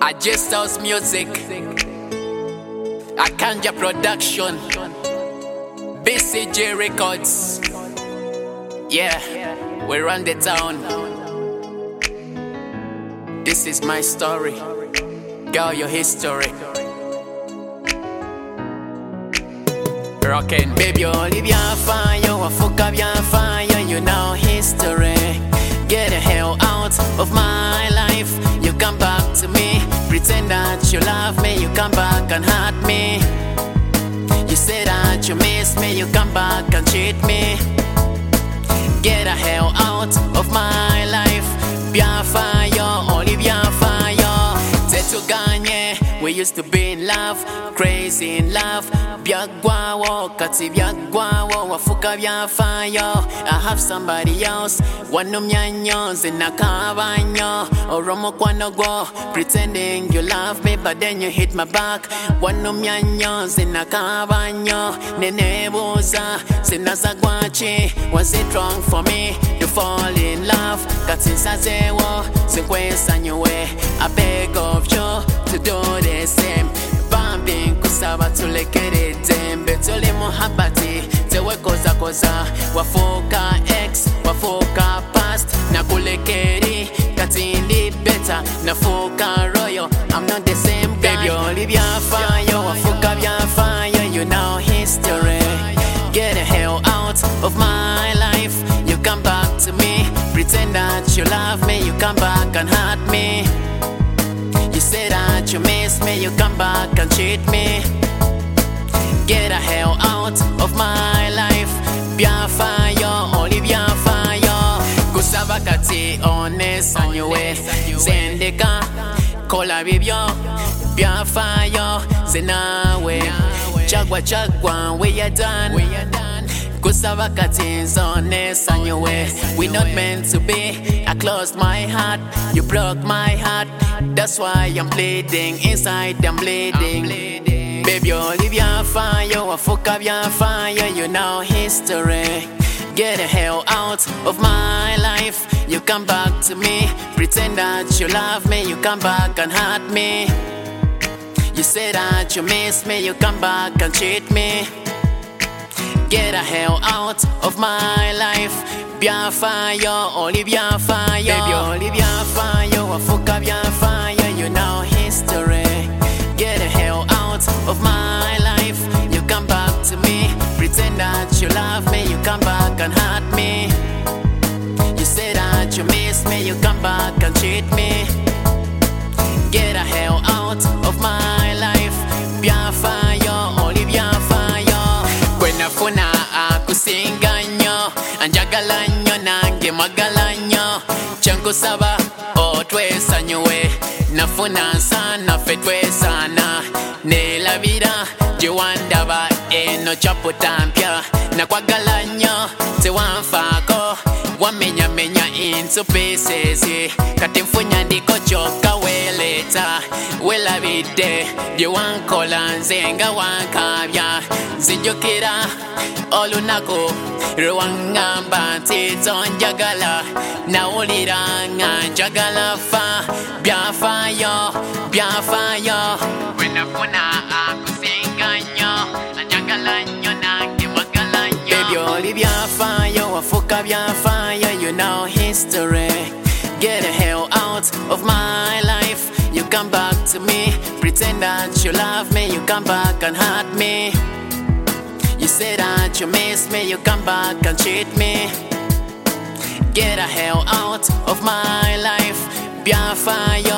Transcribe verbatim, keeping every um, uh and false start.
I just house music, Akanja production, B C J Records. Yeah, we run the town. This is my story, girl, your history. Rockin', baby, only bien fire, I fuck up bien fire, you know history. Get the hell out of my life. You come back to me, pretend that you love me. You come back and hurt me. You say that you miss me. You come back and cheat me. Get the hell out of my life. Bien fire, only bien fire. Tetu ganye, we used to be in love, crazy in love. Biagwawo, kati biagwawo, wafuka bien fire. I have somebody else, wano mnyanyo, zinakabanyo. Oromo kwano go, pretending you love me, but then you hit my back. Wano mnyanyo, zinakabanyo. Nenebuza, zinazagwachi. Was it wrong for me to fall in love? Kati sazewo, zikwesa nyuwe. I beg of you to do the same. Bambing kusaba tulekere dembe tole muhabati tewe koza koza wafoka ex wafoka past na kulekeri katindi better na foka royal. I'm not the same guy. Baby, only bien fire wafoka bien fire, you know history. Get the hell out of my life. You come back to me, pretend that you love me. You come back and hurt me. You say that you miss me, you come back and cheat me. Get the hell out of my life. Bien fire, only bien fire. Kusaba kati honest and you way. Zendeka, kola bibyo. Bien fire, zenawe. Chagwa chagwa, we are done. Kusaba kati is honest and you way. We not meant to be. I closed my heart, you broke my heart. That's why I'm bleeding, inside I'm bleeding. Baby, only bien fire, I fuck up bien fire, you know history. Get the hell out of my life. You come back to me, pretend that you love me. You come back and hurt me. You say that you miss me, you come back and cheat me. Get the hell out of my life. Bien fire, only bien fire. Baby, only bien fire, I fuck up bien fire, you know history. Get the hell out of my life. You come back to me, pretend that you love me. You come back and hurt me. You say that you miss me, you come back and cheat me. Get the hell out of my life. Bien fire, only bien fire. Funa akusinga nnyo anjagala nnyo nange mwagala nnyo kyenkusaba otwesanyuwe nafuna nsana ffe twesana neelabira gye wandaba eno chaputa mpya nakwagala nnyo tewanfaako wamenyamenya into pieces kati nfunya ndiko kyokka weeleeta welabidde bye wankola nze nga wankabya nzijukira olunaku lwe waŋŋamba nti tonjagala nawulira nga njagala fa byafaayo byafaayo bwe nafuna akusinga nnyo anjagala nnyo nange mwagala nnyo. Baby, oli byafaayo wafuka byafaayo, you know history. Get the hell out of my life. You come back to me, pretend that you love me. You come back and hurt me. You say that you miss me, you come back and cheat me. Get the hell out of my life. Bien fire,